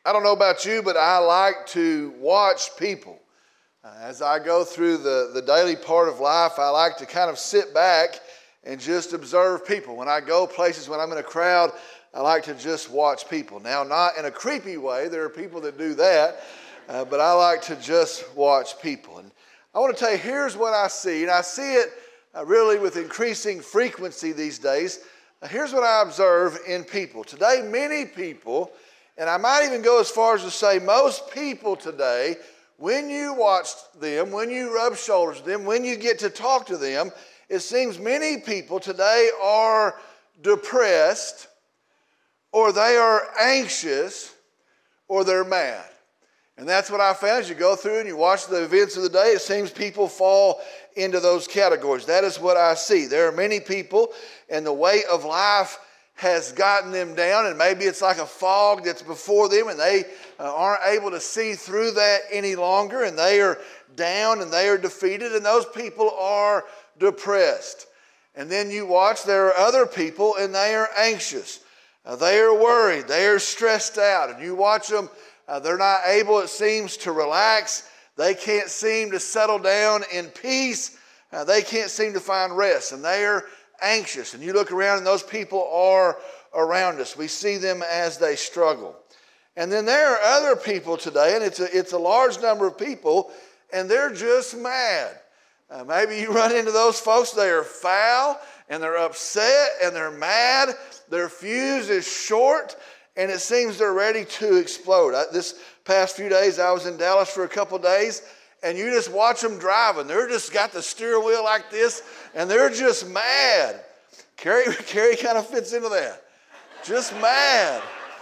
I don't know about you, but I like to watch people. As I go through the daily part of life, I like to kind of sit back and just observe people. When I go places, when I'm in a crowd, I like to just watch people. Now, not in a creepy way. There are people that do that. But I like to just watch people. And I want to tell you, here's what I see. And I see it really with increasing frequency these days. Here's what I observe in people. Today, many people, and I might even go as far as to say most people today, when you watch them, when you rub shoulders with them, when you get to talk to them, it seems many people today are depressed, or they are anxious, or they're mad. And that's what I found. As you go through and you watch the events of the day, it seems people fall into those categories. That is what I see. There are many people, and the weight of life has gotten them down, and maybe it's like a fog that's before them, and they aren't able to see through that any longer, and they are down, and they are defeated, and those people are depressed. And then you watch, there are other people, and they are anxious. They are worried. They are stressed out, and you watch them. They're not able, it seems, to relax. They can't seem to settle down in peace. They can't seem to find rest, and they are anxious. And you look around, and those people are around us. We see them as they struggle. And then there are other people today, and it's a large number of people, and they're just mad. Maybe you run into those folks. They are foul, and they're upset, and they're mad. Their fuse is short, and it seems they're ready to explode. This past few days, I was in Dallas for a couple days, and you just watch them driving. They're just got the steering wheel like this, and they're just mad. Carrie kind of fits into that. Just mad.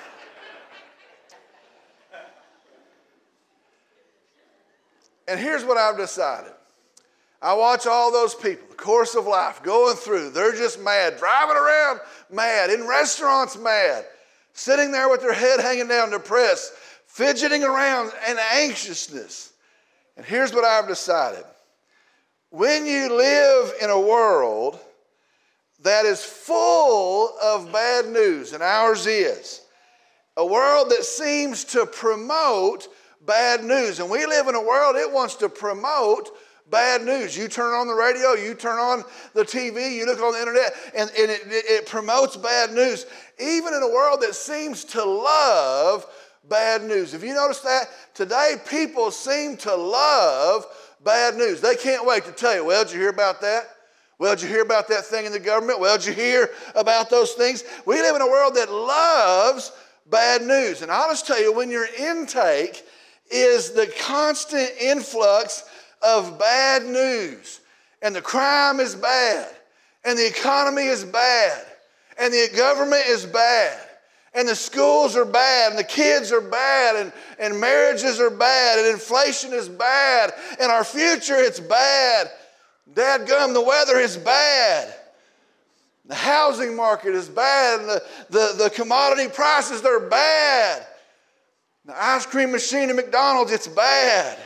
And here's what I've decided. I watch all those people, the course of life, going through. They're just mad, driving around mad, in restaurants mad, sitting there with their head hanging down, depressed, fidgeting around in anxiousness. And here's what I've decided. When you live in a world that is full of bad news, and ours is, a world that seems to promote bad news, and we live in a world that wants to promote bad news. You turn on the radio, you turn on the TV, you look on the internet, and it promotes bad news. Even in a world that seems to love bad news. Have you noticed that? Today, people seem to love bad news. They can't wait to tell you, well, did you hear about that? Well, did you hear about that thing in the government? Well, did you hear about those things? We live in a world that loves bad news. And I'll just tell you, when your intake is the constant influx of bad news, and the crime is bad, and the economy is bad, and the government is bad, and the schools are bad, and the kids are bad, and marriages are bad, and inflation is bad, and our future, it's bad. Dadgum, the weather is bad. The housing market is bad, and the commodity prices, they're bad. The ice cream machine at McDonald's, it's bad.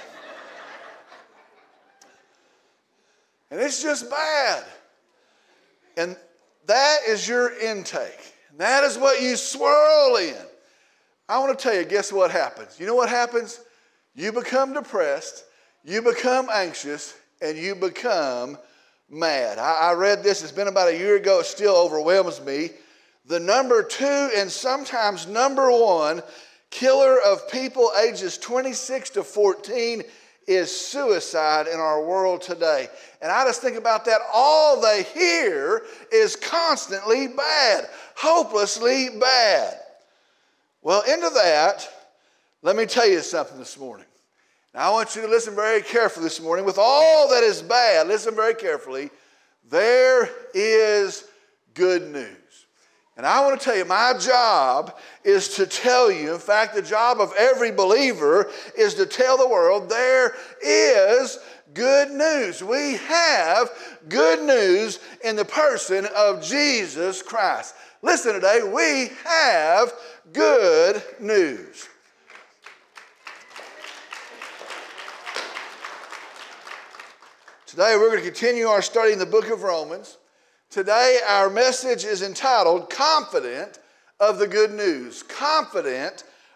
And it's just bad. And that is your intake. That is what you swirl in. I want to tell you, guess what happens? You know what happens? You become depressed, you become anxious, and you become mad. I read this, it's been about a year ago, it still overwhelms me. The number 2 and sometimes number 1 killer of people ages 26 to 14 is suicide in our world today. And I just think about that. All they hear is constantly bad, hopelessly bad. Well, into that, let me tell you something this morning. Now, I want you to listen very carefully this morning. With all that is bad, listen very carefully. There is good news. And I want to tell you, my job is to tell you, in fact, the job of every believer is to tell the world there is good news. We have good news in the person of Jesus Christ. Listen today, we have good news. Today we're going to continue our study in the book of Romans. Today our message is entitled Confident of the Good News. Confident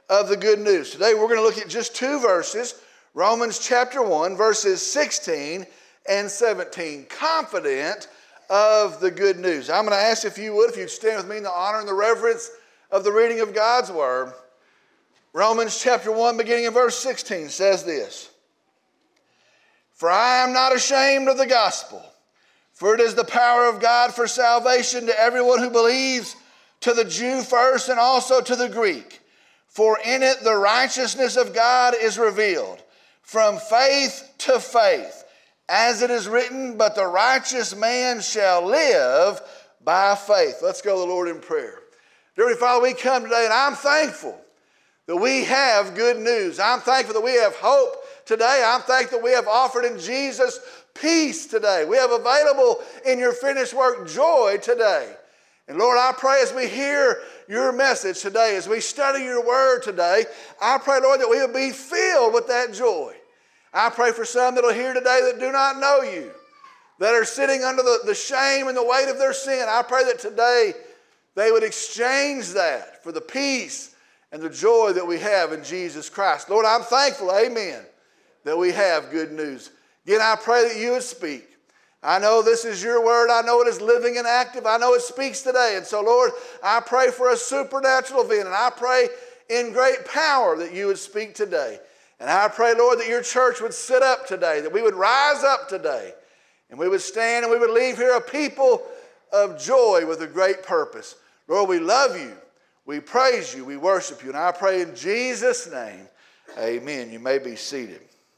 of the good news. Today we're going to look at just two verses, Romans chapter 1, verses 16 and 17, confident of the good news. I'm going to ask if you'd stand with me in the honor and the reverence of the reading of God's word. Romans chapter 1, beginning in verse 16, says this: "For I am not ashamed of the gospel, for it is the power of God for salvation to everyone who believes, to the Jew first and also to the Greek. For in it the righteousness of God is revealed, from faith to faith, as it is written, but the righteous man shall live by faith." Let's go to the Lord in prayer. Dear Heavenly Father, we come today, and I'm thankful that we have good news. I'm thankful that we have hope today. I'm thankful that we have offered in Jesus peace today. We have available in your finished work joy today. And Lord, I pray as we hear your message today, as we study your word today, I pray, Lord, that we will be filled with that joy. I pray for some that will hear today that do not know you, that are sitting under the shame and the weight of their sin. I pray that today they would exchange that for the peace and the joy that we have in Jesus Christ. Lord, I'm thankful, amen, that we have good news. Again, I pray that you would speak. I know this is your word. I know it is living and active. I know it speaks today. And so, Lord, I pray for a supernatural event, and I pray in great power that you would speak today. And I pray, Lord, that your church would sit up today, that we would rise up today, and we would stand and we would leave here a people of joy with a great purpose. Lord, we love you. We praise you. We worship you. And I pray in Jesus' name, amen. You may be seated.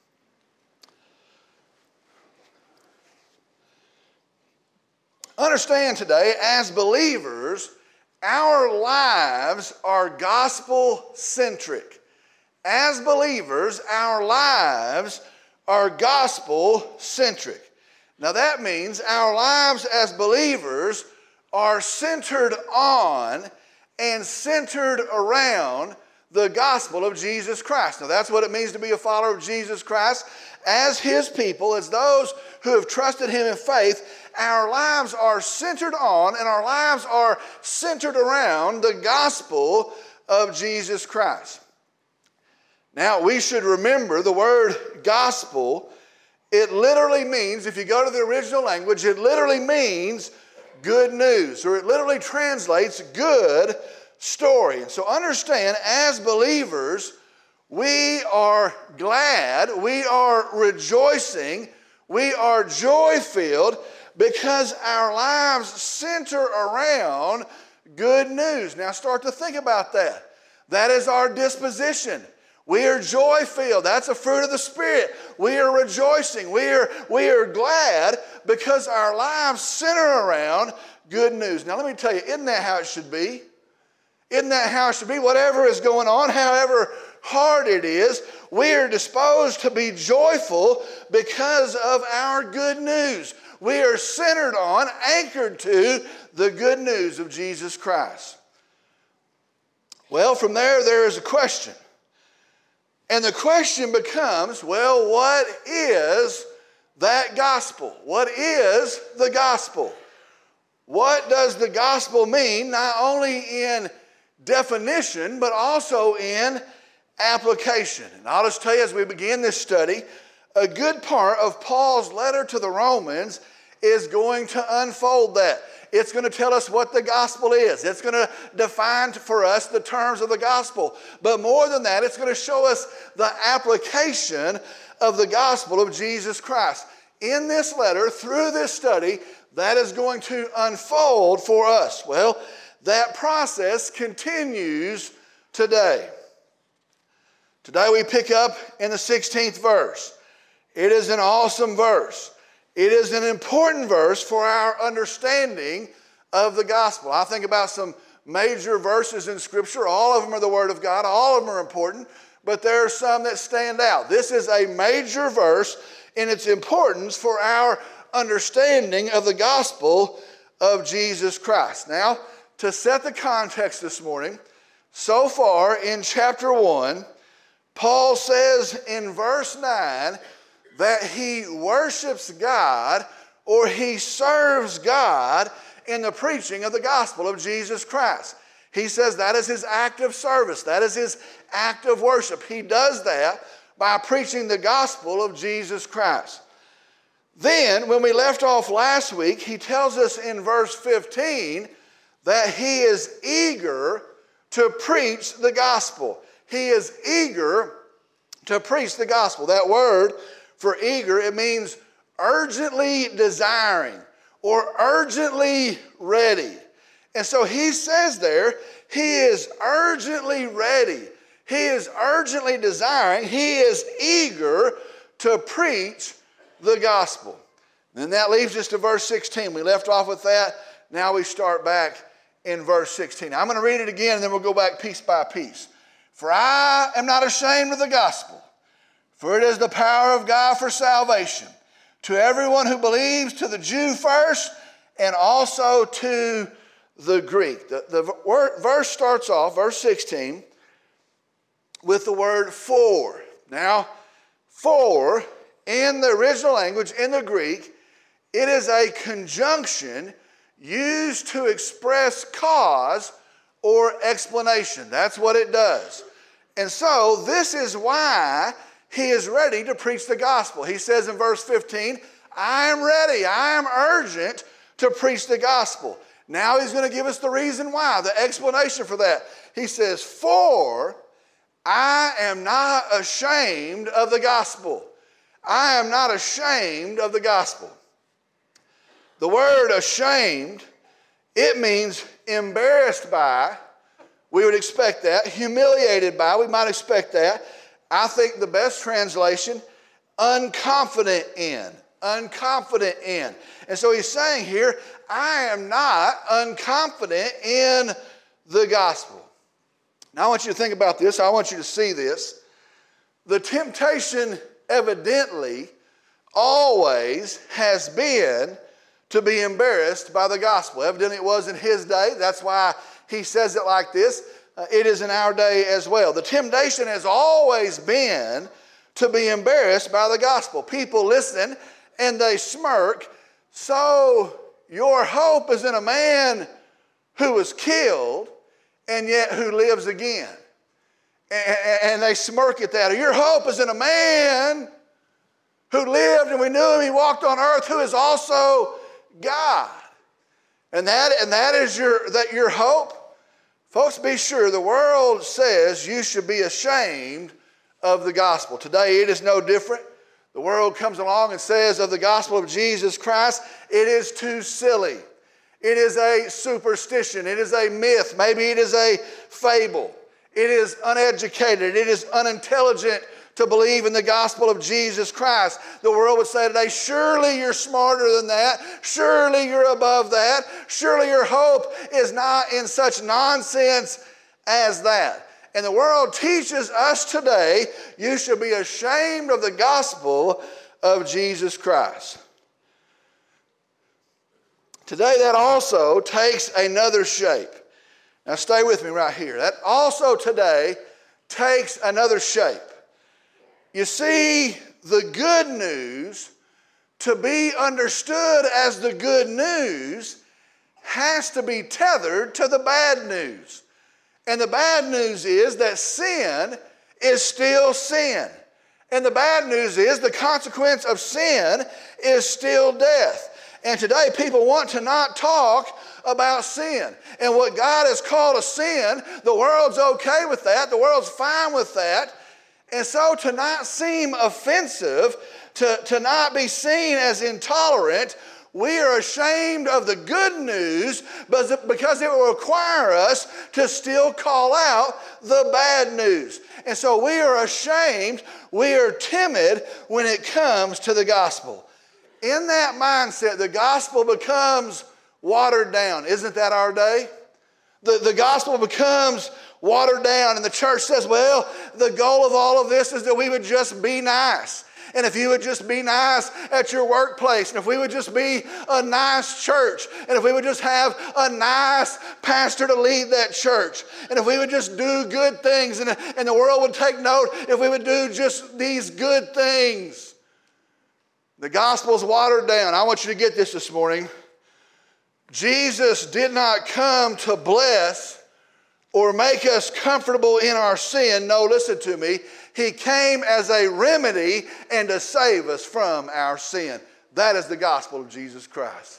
Understand today, as believers, our lives are gospel-centric. As believers, our lives are gospel-centric. Now that means our lives as believers are centered on and centered around the gospel of Jesus Christ. Now that's what it means to be a follower of Jesus Christ. As his people, as those who have trusted him in faith, our lives are centered on and our lives are centered around the gospel of Jesus Christ. Now, we should remember the word gospel. It literally means, if you go to the original language, it literally means good news, or it literally translates good story. And so understand, as believers, we are glad, we are rejoicing, we are joy-filled because our lives center around good news. Now start to think about that. That is our disposition. We are joy-filled. That's a fruit of the Spirit. We are rejoicing. We are glad because our lives center around good news. Now let me tell you, isn't that how it should be? Isn't that how it should be? Whatever is going on, however hard it is, we are disposed to be joyful because of our good news. We are centered on, anchored to the good news of Jesus Christ. Well, from there is a question. And the question becomes, well, what is that gospel? What is the gospel? What does the gospel mean, not only in definition, but also in application? And I'll just tell you as we begin this study, a good part of Paul's letter to the Romans is going to unfold that. It's going to tell us what the gospel is. It's going to define for us the terms of the gospel. But more than that, it's going to show us the application of the gospel of Jesus Christ. In this letter, through this study, that is going to unfold for us. Well, that process continues today. Today we pick up in the 16th verse. It is an awesome verse. It is an important verse for our understanding of the gospel. I think about some major verses in Scripture. All of them are the Word of God. All of them are important, but there are some that stand out. This is a major verse in its importance for our understanding of the gospel of Jesus Christ. Now, to set the context this morning, so far in chapter 1, Paul says in verse 9 that he worships God or he serves God in the preaching of the gospel of Jesus Christ. He says that is his act of service. That is his act of worship. He does that by preaching the gospel of Jesus Christ. Then, when we left off last week, he tells us in verse 15 that he is eager to preach the gospel. He is eager to preach the gospel. That word for eager, it means urgently desiring or urgently ready. And so he says there, he is urgently ready. He is urgently desiring. He is eager to preach the gospel. And that leaves us to verse 16. We left off with that. Now we start back in verse 16. I'm going to read it again and then we'll go back piece by piece. For I am not ashamed of the gospel, for it is the power of God for salvation to everyone who believes, to the Jew first and also to the Greek. The verse starts off, verse 16, with the word for. Now, for, in the original language, in the Greek, it is a conjunction used to express cause or explanation. That's what it does. And so, this is why he is ready to preach the gospel. He says in verse 15, I am ready, I am urgent to preach the gospel. Now he's going to give us the reason why, the explanation for that. He says, for I am not ashamed of the gospel. I am not ashamed of the gospel. The word ashamed, it means embarrassed by. We would expect that. Humiliated by, we might expect that. I think the best translation, unconfident in. Unconfident in. And so he's saying here, I am not unconfident in the gospel. Now I want you to think about this. I want you to see this. The temptation evidently always has been to be embarrassed by the gospel. Evidently it was in his day. That's why he says it like this. It is in our day as well. The temptation has always been to be embarrassed by the gospel. People listen and they smirk. So your hope is in a man who was killed and yet who lives again. And they smirk at that. Or your hope is in a man who lived and we knew him, he walked on earth, who is also God. And that is your hope. Folks, be sure the world says you should be ashamed of the gospel. Today it is no different. The world comes along and says of the gospel of Jesus Christ, it is too silly. It is a superstition. It is a myth. Maybe it is a fable. It is uneducated. It is unintelligent to believe in the gospel of Jesus Christ. The world would say today, surely you're smarter than that. Surely you're above that. Surely your hope is not in such nonsense as that. And the world teaches us today, you should be ashamed of the gospel of Jesus Christ. Today that also takes another shape. Now stay with me right here. That also today takes another shape. You see, the good news, to be understood as the good news, has to be tethered to the bad news. And the bad news is that sin is still sin. And the bad news is the consequence of sin is still death. And today people want to not talk about sin. And what God has called a sin, the world's okay with that. The world's fine with that. And so to not seem offensive, to not be seen as intolerant, we are ashamed of the good news because it will require us to still call out the bad news. And so we are ashamed, we are timid when it comes to the gospel. In that mindset, the gospel becomes watered down. Isn't that our day? The gospel becomes watered down, and the church says, well, the goal of all of this is that we would just be nice. And if you would just be nice at your workplace, and if we would just be a nice church, and if we would just have a nice pastor to lead that church, and if we would just do good things, and the world would take note if we would do just these good things. The gospel's watered down. I want you to get this morning. Jesus did not come to bless or make us comfortable in our sin. No, listen to me. He came as a remedy and to save us from our sin. That is the gospel of Jesus Christ.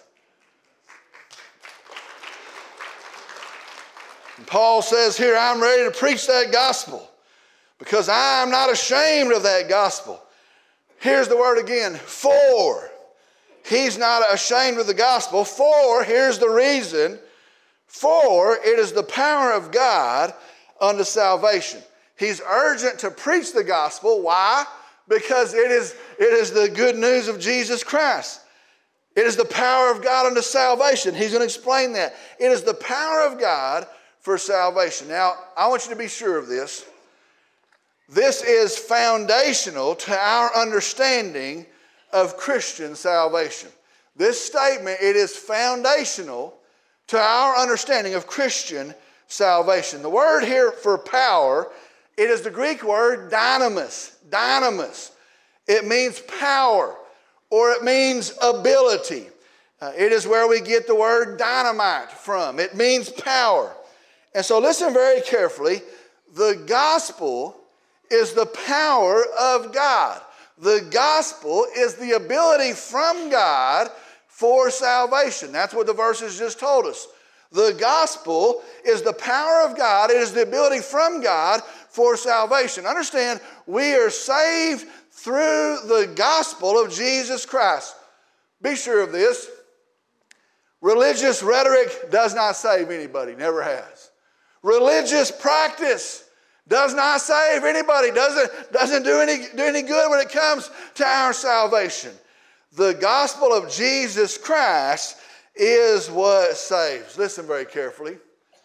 And Paul says here, I'm ready to preach that gospel because I'm not ashamed of that gospel. Here's the word again, for. He's not ashamed of the gospel. For, here's the reason. For it is the power of God unto salvation. He's urgent to preach the gospel. Why? Because it is the good news of Jesus Christ. It is the power of God unto salvation. He's going to explain that. It is the power of God for salvation. Now, I want you to be sure of this. This is foundational to our understanding of Christian salvation. This statement, it is foundational to our understanding of Christian salvation. The word here for power, it is the Greek word dynamis. Dynamis. It means power, or it means ability. It is where we get the word dynamite from. It means power. And so listen very carefully. The gospel is the power of God. The gospel is the ability from God for salvation. That's what the verses just told us. The gospel is the power of God. It is the ability from God for salvation. Understand, we are saved through the gospel of Jesus Christ. Be sure of this. Religious rhetoric does not save anybody, never has. Religious practice does not save anybody, doesn't do any good when it comes to our salvation. The gospel of Jesus Christ is what saves. Listen very carefully.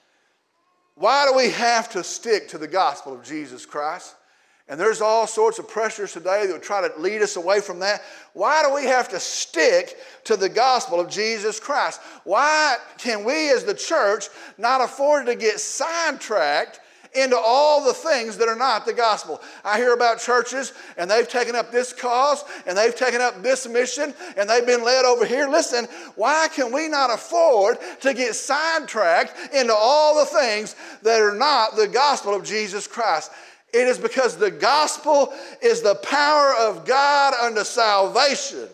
Why do we have to stick to the gospel of Jesus Christ? And there's all sorts of pressures today that would try to lead us away from that. Why do we have to stick to the gospel of Jesus Christ? Why can we as the church not afford to get sidetracked into all the things that are not the gospel? I hear about churches and they've taken up this cause and they've taken up this mission and they've been led over here. Listen, why can we not afford to get sidetracked into all the things that are not the gospel of Jesus Christ? It is because the gospel is the power of God unto salvation.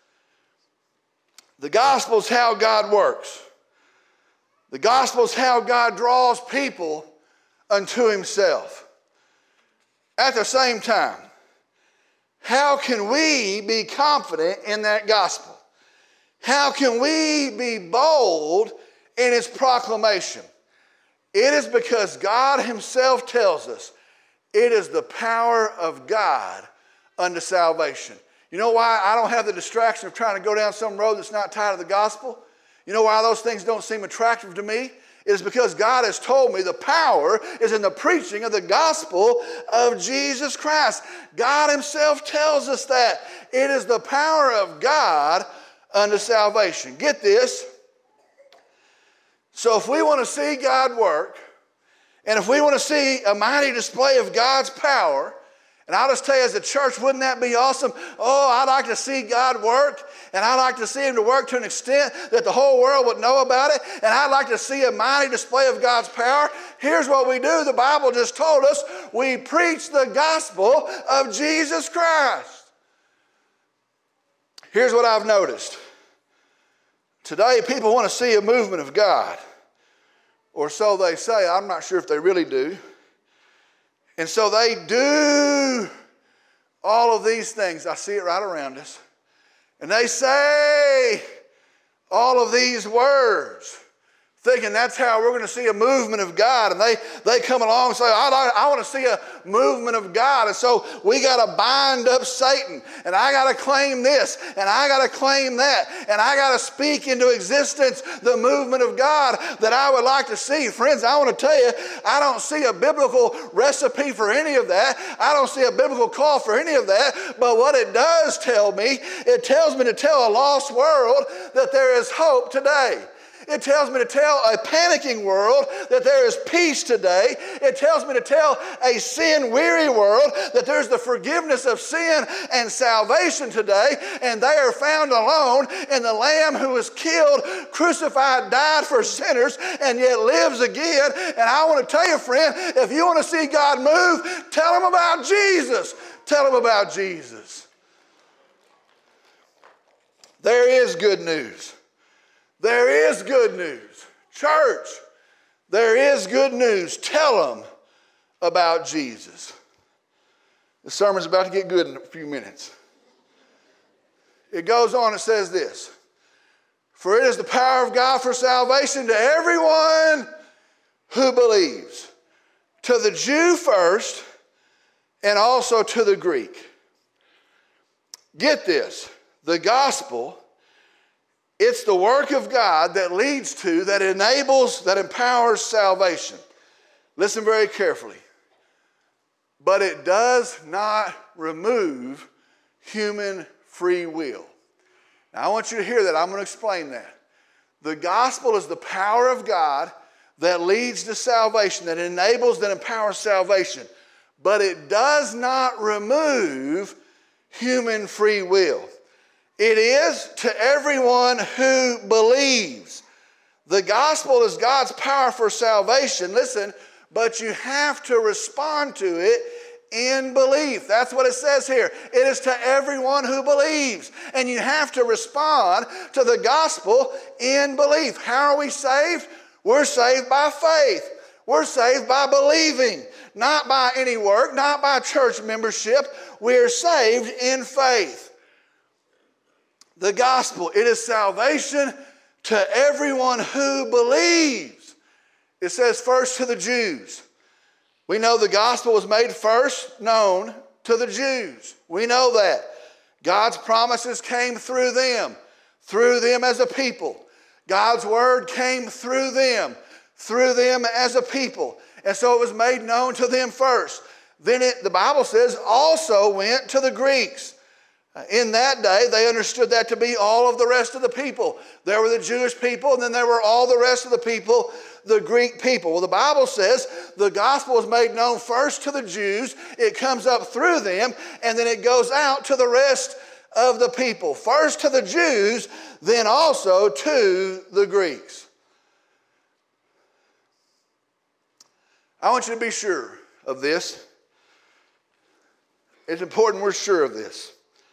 The gospel is how God works. The gospel is how God draws people unto himself. At the same time, how can we be confident in that gospel? How can we be bold in its proclamation? It is because God himself tells us it is the power of God unto salvation. You know why I don't have the distraction of trying to go down some road that's not tied to the gospel? You know why those things don't seem attractive to me? It is because God has told me the power is in the preaching of the gospel of Jesus Christ. God himself tells us that. It is the power of God unto salvation. Get this. So if we want to see God work, and if we want to see a mighty display of God's power, and I'll just tell you as a church, wouldn't that be awesome? Oh, I'd like to see God work, and I'd like to see him to work to an extent that the whole world would know about it, and I'd like to see a mighty display of God's power. Here's what we do. The Bible just told us. We preach the gospel of Jesus Christ. Here's what I've noticed. Today, people want to see a movement of God. Or so they say. I'm not sure if they really do. And so they do all of these things. I see it right around us. And they say all of these words, thinking that's how we're going to see a movement of God. And they come along and say, I want to see a movement of God. And so we got to bind up Satan. And I got to claim this. And I got to claim that. And I got to speak into existence the movement of God that I would like to see. Friends, I want to tell you, I don't see a biblical recipe for any of that. I don't see a biblical call for any of that. But what it does tell me, it tells me to tell a lost world that there is hope today. It tells me to tell a panicking world that there is peace today. It tells me to tell a sin-weary world that there's the forgiveness of sin and salvation today, and they are found alone in the Lamb who was killed, crucified, died for sinners, and yet lives again. And I want to tell you, friend, if you want to see God move, tell them about Jesus. Tell them about Jesus. There is good news. There is good news. Church, there is good news. Tell them about Jesus. The sermon's about to get good in a few minutes. It goes on, it says this: for it is the power of God for salvation to everyone who believes, to the Jew first, and also to the Greek. Get this, the gospel, it's the work of God that leads to, that enables, that empowers salvation. Listen very carefully. But it does not remove human free will. Now, I want you to hear that. I'm going to explain that. The gospel is the power of God that leads to salvation, that enables, that empowers salvation. But it does not remove human free will. It is to everyone who believes. The gospel is God's power for salvation. Listen, but you have to respond to it in belief. That's what it says here. It is to everyone who believes. And you have to respond to the gospel in belief. How are we saved? We're saved by faith. We're saved by believing, not by any work, not by church membership. We are saved in faith. The gospel, it is salvation to everyone who believes. It says first to the Jews. We know the gospel was made first known to the Jews. We know that. God's promises came through them as a people. God's word came through them as a people. And so it was made known to them first. Then the Bible says, also went to the Greeks. In that day, they understood that to be all of the rest of the people. There were the Jewish people, and then there were all the rest of the people, the Greek people. Well, the Bible says the gospel was made known first to the Jews. It comes up through them, and then it goes out to the rest of the people. First to the Jews, then also to the Greeks. I want you to be sure of this. It's important we're sure of this.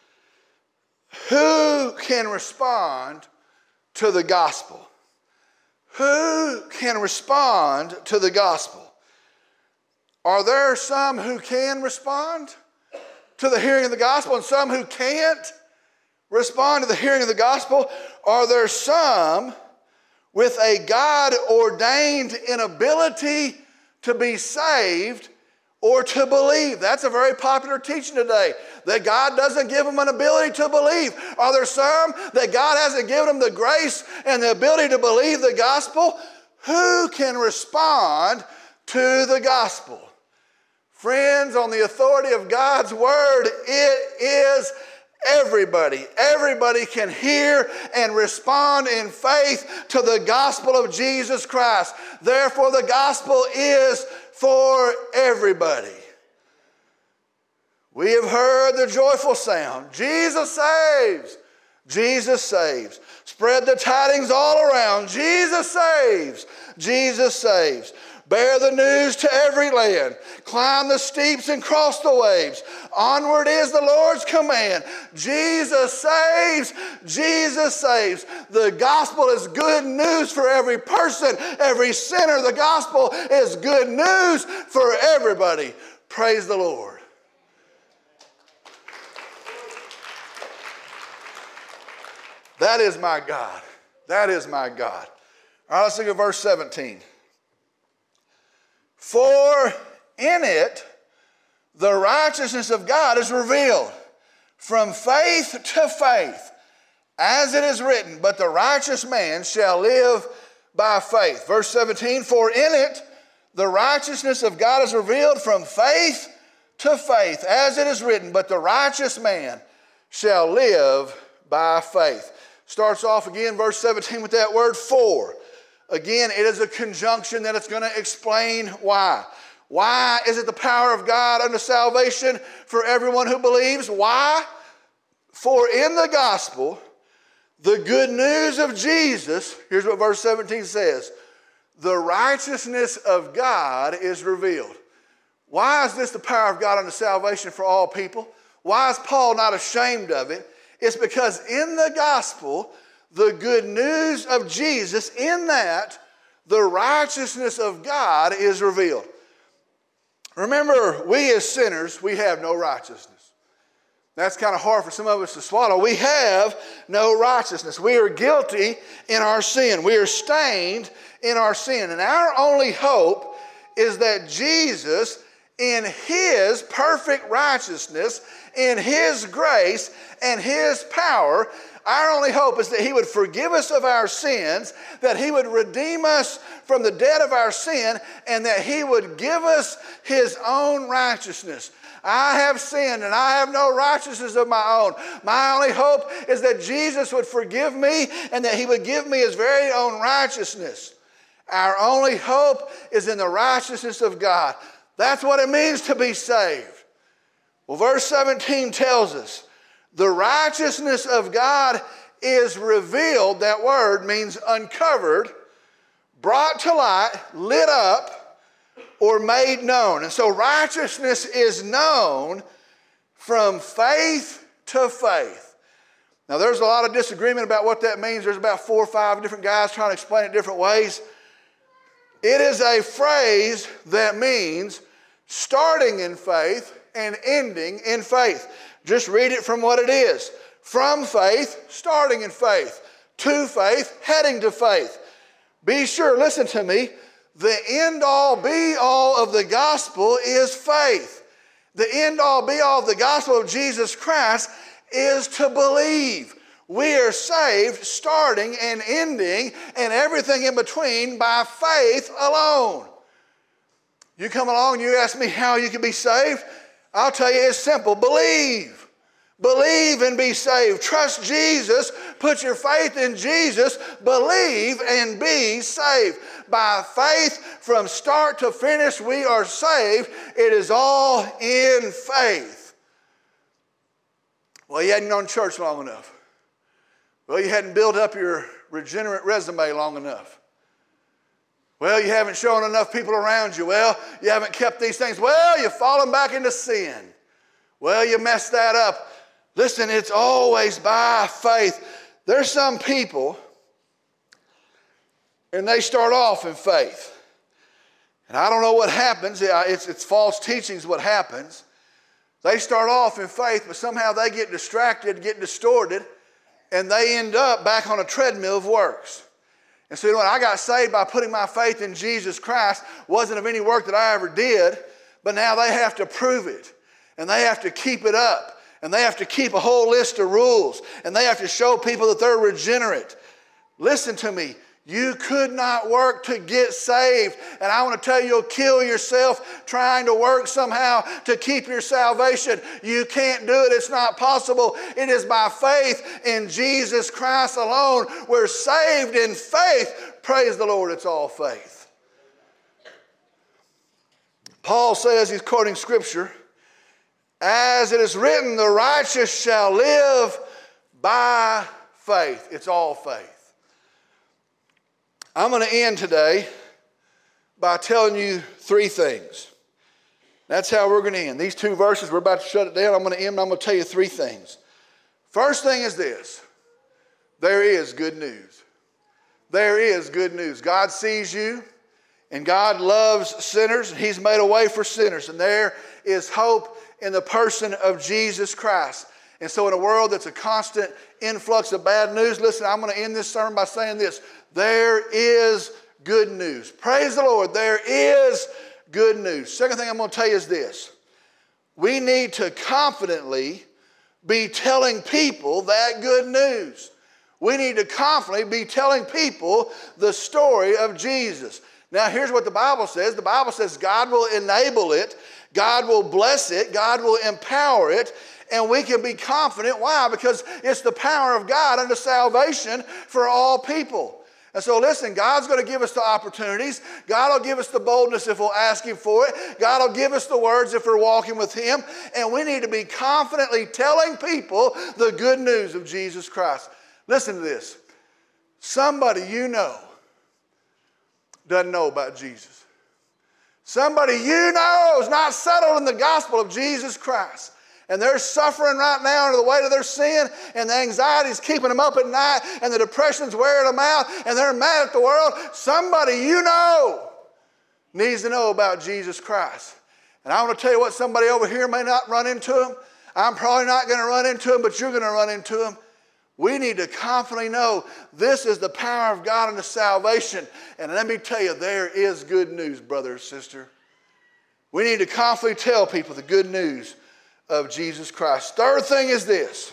Who can respond to the gospel? Who can respond to the gospel? Are there some who can respond to the hearing of the gospel and some who can't respond to the hearing of the gospel? Are there some with a God-ordained inability to be saved or to believe? That's a very popular teaching today, that God doesn't give them an ability to believe. Are there some that God hasn't given them the grace and the ability to believe the gospel? Who can respond to the gospel? Friends, on the authority of God's word, it is everybody. Everybody can hear and respond in faith to the gospel of Jesus Christ. Therefore, the gospel is for everybody. We have heard the joyful sound. Jesus saves. Jesus saves. Spread the tidings all around. Jesus saves. Jesus saves. Bear the news to every land. Climb the steeps and cross the waves. Onward is the Lord's command. Jesus saves. Jesus saves. The gospel is good news for every person, every sinner. The gospel is good news for everybody. Praise the Lord. That is my God. That is my God. All right, let's look at verse 17. For in it the righteousness of God is revealed from faith to faith, as it is written, but the righteous man shall live by faith. Verse 17, for in it the righteousness of God is revealed from faith to faith, as it is written, but the righteous man shall live by faith. Starts off again, verse 17, with that word for. Again, it is a conjunction that it's going to explain why. Why is it the power of God unto salvation for everyone who believes? Why? For in the gospel, the good news of Jesus, here's what verse 17 says, the righteousness of God is revealed. Why is this the power of God unto salvation for all people? Why is Paul not ashamed of it? It's because in the gospel, the good news of Jesus, in that, the righteousness of God is revealed. Remember, we as sinners, we have no righteousness. That's kind of hard for some of us to swallow. We have no righteousness. We are guilty in our sin. We are stained in our sin. And our only hope is that Jesus, in His perfect righteousness, in His grace and His power, our only hope is that He would forgive us of our sins, that He would redeem us from the debt of our sin, and that He would give us His own righteousness. I have sinned and I have no righteousness of my own. My only hope is that Jesus would forgive me and that He would give me His very own righteousness. Our only hope is in the righteousness of God. That's what it means to be saved. Well, verse 17 tells us, the righteousness of God is revealed. That word means uncovered, brought to light, lit up, or made known. And so righteousness is known from faith to faith. Now there's a lot of disagreement about what that means. There's about 4 or 5 different guys trying to explain it different ways. It is a phrase that means starting in faith and ending in faith. Just read it from what it is. From faith, starting in faith. To faith, heading to faith. Be sure, listen to me, the end-all, be-all of the gospel is faith. The end-all, be-all of the gospel of Jesus Christ is to believe. We are saved starting and ending and everything in between by faith alone. You come along and you ask me how you can be saved, I'll tell you it's simple. Believe. Believe and be saved. Trust Jesus. Put your faith in Jesus. Believe and be saved. By faith, from start to finish, we are saved. It is all in faith. Well, you hadn't gone to church long enough. Well, you hadn't built up your regenerate resume long enough. Well, you haven't shown enough people around you. Well, you haven't kept these things. Well, you've fallen back into sin. Well, you messed that up. Listen, it's always by faith. There's some people, and they start off in faith. And I don't know what happens. It's false teachings what happens. They start off in faith, but somehow they get distracted, get distorted, and they end up back on a treadmill of works. And so, you know what? I got saved by putting my faith in Jesus Christ. Wasn't of any work that I ever did, but now they have to prove it, and they have to keep it up. And they have to keep a whole list of rules. And they have to show people that they're regenerate. Listen to me. You could not work to get saved. And I want to tell you, you'll kill yourself trying to work somehow to keep your salvation. You can't do it. It's not possible. It is by faith in Jesus Christ alone. We're saved in faith. Praise the Lord, it's all faith. Paul says, he's quoting Scripture, as it is written, the righteous shall live by faith. It's all faith. I'm going to end today by telling you 3 things. That's how we're going to end. These 2 verses, we're about to shut it down. I'm going to end, I'm going to tell you 3 things. First thing is this. There is good news. There is good news. God sees you, and God loves sinners, and He's made a way for sinners. And there is hope in the person of Jesus Christ. And so in a world that's a constant influx of bad news, listen, I'm going to end this sermon by saying this. There is good news. Praise the Lord. There is good news. Second thing I'm going to tell you is this. We need to confidently be telling people that good news. We need to confidently be telling people the story of Jesus. Now, here's what the Bible says. The Bible says God will enable it. God will bless it. God will empower it. And we can be confident. Why? Because it's the power of God unto salvation for all people. And so listen, God's going to give us the opportunities. God will give us the boldness if we'll ask Him for it. God will give us the words if we're walking with Him. And we need to be confidently telling people the good news of Jesus Christ. Listen to this. Somebody you know doesn't know about Jesus. Somebody you know is not settled in the gospel of Jesus Christ. And they're suffering right now under the weight of their sin, and the anxiety is keeping them up at night, and the depression's wearing them out, and they're mad at the world. Somebody you know needs to know about Jesus Christ. And I want to tell you what, somebody over here may not run into him. I'm probably not going to run into him, but you're going to run into him. We need to confidently know this is the power of God unto salvation. And let me tell you, there is good news, brother and sister. We need to confidently tell people the good news of Jesus Christ. Third thing is this.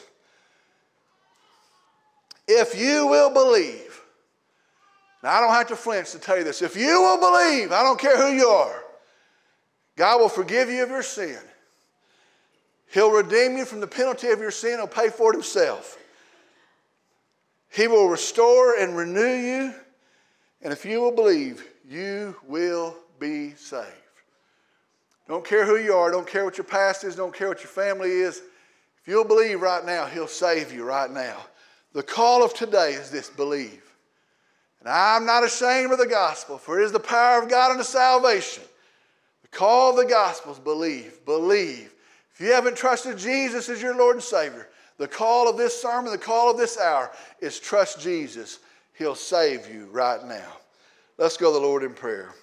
If you will believe, now I don't have to flinch to tell you this. If you will believe, I don't care who you are, God will forgive you of your sin. He'll redeem you from the penalty of your sin. He'll pay for it Himself. He will restore and renew you. And if you will believe, you will be saved. Don't care who you are. Don't care what your past is. Don't care what your family is. If you'll believe right now, He'll save you right now. The call of today is this: believe. And I'm not ashamed of the gospel, for it is the power of God unto salvation. The call of the gospel is believe. Believe. If you haven't trusted Jesus as your Lord and Savior, the call of this sermon, the call of this hour is trust Jesus. He'll save you right now. Let's go to the Lord in prayer.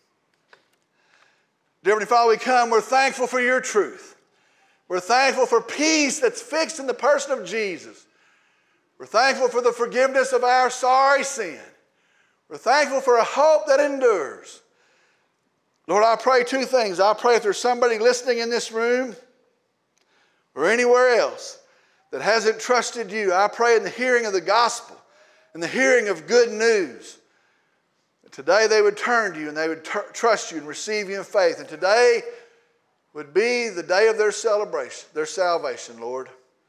Dear Heavenly Father, we come, we're thankful for your truth. We're thankful for peace that's fixed in the person of Jesus. We're thankful for the forgiveness of our sorry sin. We're thankful for a hope that endures. Lord, I pray two things. I pray if there's somebody listening in this room or anywhere else that hasn't trusted you, I pray in the hearing of the gospel, in the hearing of good news, today they would turn to you and they would trust you and receive you in faith. And today would be the day of their celebration, their salvation, Lord.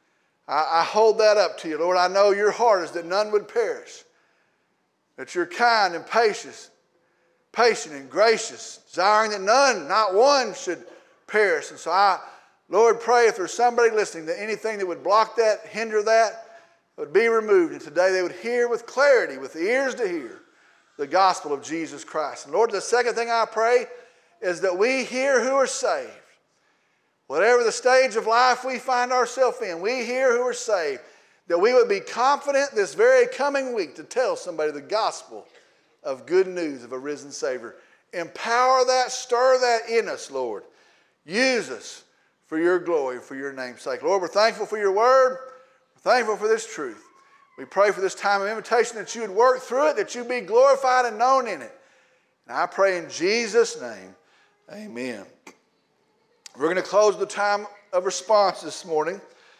I hold that up to you, Lord. I know your heart is that none would perish, that you're kind and patient and gracious, desiring that none, not one, should perish. And so I, Lord, pray if there's somebody listening that anything that would block that, hinder that, would be removed. And today they would hear with clarity, with ears to hear, the gospel of Jesus Christ. And Lord, the second thing I pray is that we here who are saved, whatever the stage of life we find ourselves in, we here who are saved, that we would be confident this very coming week to tell somebody the gospel of good news of a risen Savior. Empower that, stir that in us, Lord. Use us for your glory, for your name's sake. Lord, we're thankful for your word. We're thankful for this truth. We pray for this time of invitation that you would work through it, that you be glorified and known in it. And I pray in Jesus' name, amen. We're going to close the time of response this morning.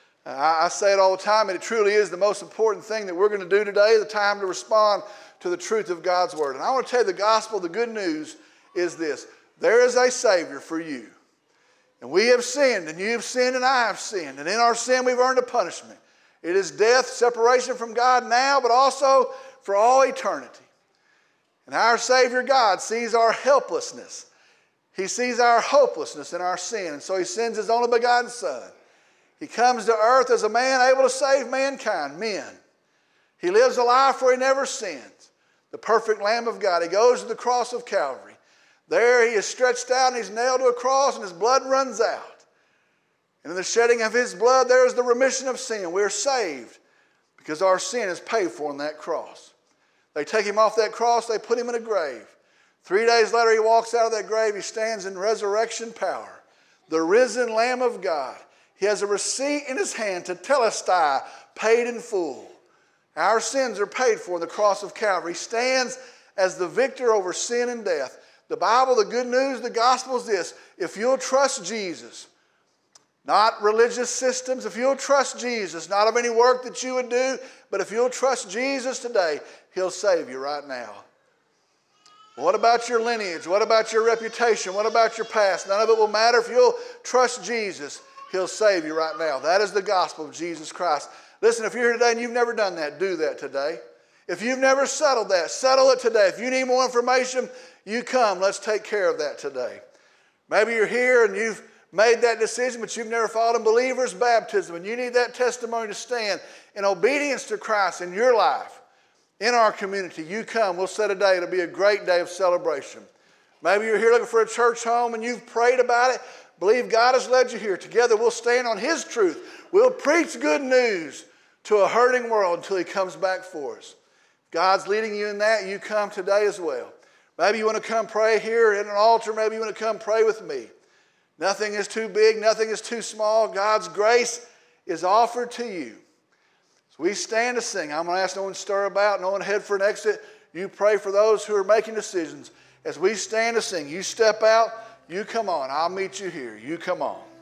I say it all the time, and it truly is the most important thing that we're going to do today, the time to respond to the truth of God's word. And I want to tell you the gospel, the good news is this: there is a Savior for you. And we have sinned, and you have sinned, and I have sinned. And in our sin, we've earned a punishment. It is death, separation from God now, but also for all eternity. And our Savior God sees our helplessness. He sees our hopelessness in our sin. And so He sends His only begotten Son. He comes to earth as a man able to save mankind, men. He lives a life where He never sins. The perfect Lamb of God. He goes to the cross of Calvary. There He is stretched out and He's nailed to a cross and His blood runs out. And in the shedding of His blood, there is the remission of sin. We're saved because our sin is paid for on that cross. They take Him off that cross, they put Him in a grave. 3 days later, He walks out of that grave. He stands in resurrection power. The risen Lamb of God. He has a receipt in His hand to telestai, paid in full. Our sins are paid for on the cross of Calvary. He stands as the victor over sin and death. The Bible, the good news, the gospel is this: if you'll trust Jesus, not religious systems, if you'll trust Jesus, not of any work that you would do, but if you'll trust Jesus today, He'll save you right now. What about your lineage? What about your reputation? What about your past? None of it will matter. If you'll trust Jesus, He'll save you right now. That is the gospel of Jesus Christ. Listen, if you're here today and you've never done that, do that today. If you've never settled that, settle it today. If you need more information, you come. Let's take care of that today. Maybe you're here and you've made that decision, but you've never followed in believer's baptism, and you need that testimony to stand in obedience to Christ in your life, in our community. You come. We'll set a day. It'll be a great day of celebration. Maybe you're here looking for a church home and you've prayed about it. Believe God has led you here. Together we'll stand on His truth. We'll preach good news to a hurting world until He comes back for us. If God's leading you in that, you come today as well. Maybe you want to come pray here at an altar. Maybe you want to come pray with me. Nothing is too big. Nothing is too small. God's grace is offered to you. So we stand to sing. I'm going to ask no one to stir about, no one head for an exit. You pray for those who are making decisions. As we stand to sing, you step out, you come on. I'll meet you here. You come on.